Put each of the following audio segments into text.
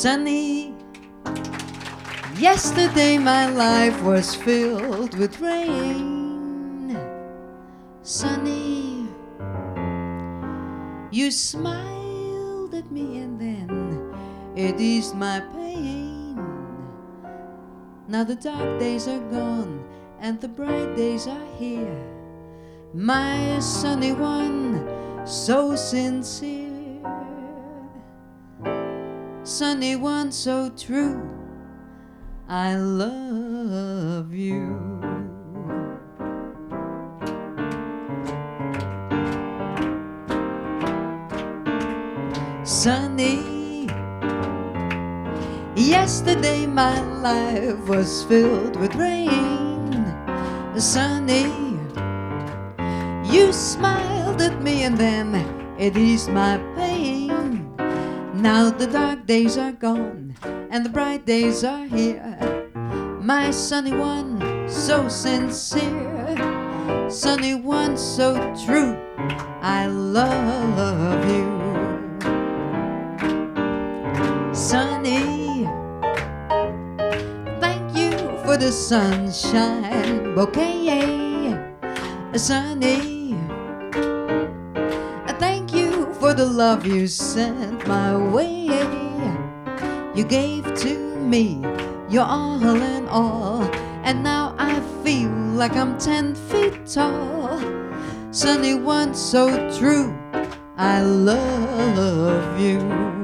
Sunny, yesterday my life was filled with rain. Sunny, you smiled at me and then it eased my pain. Now the dark days are gone and the bright days are here. My sunny one, so sincere. Sunny one, so true, I love you. Sunny, yesterday my life was filled with rain. Sunny, you smiled at me and then it eased my pain. Now the dark days are gone and the bright days are here. My sunny one, so sincere. Sunny one, so true, I love you. Sunny, thank you for the sunshine bouquet. Sunny, thank you for the love you sent my way. You gave to me your all in all, and now I feel like I'm 10 feet tall. Sunny one, so true, I love you.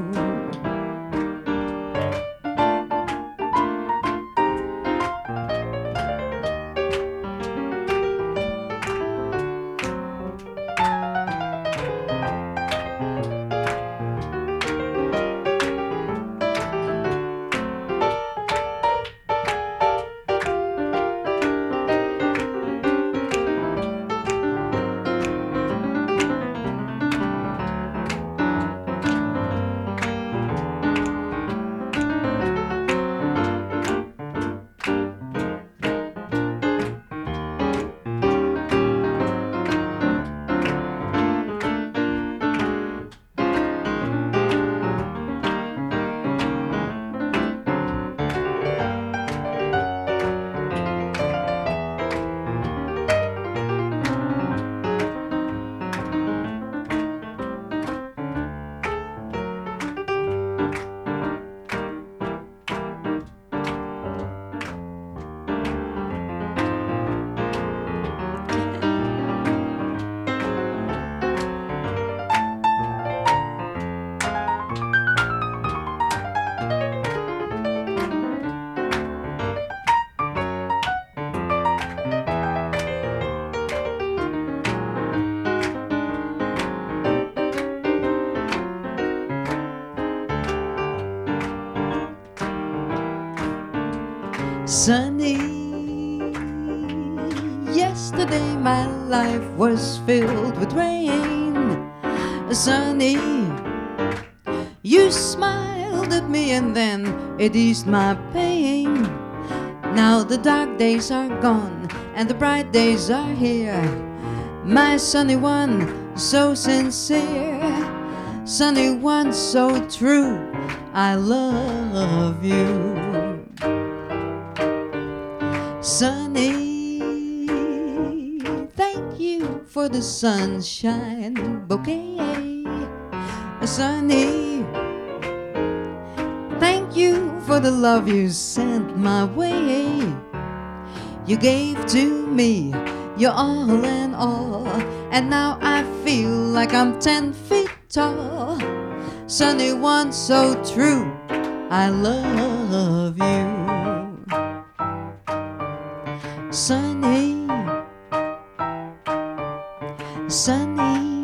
Sunny, yesterday my life was filled with rain. Sunny, you smiled at me and then it eased my pain. Now the dark days are gone and the bright days are here. My sunny one, so sincere. Sunny one, so true, I love you. Sunny, thank you for the sunshine bouquet. Sunny, thank you for the love you sent my way. You gave to me your all in all, and now I feel like I'm 10 feet tall. Sunny one, so true, I love you. Sunny, sunny,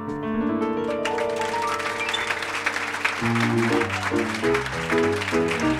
sunny.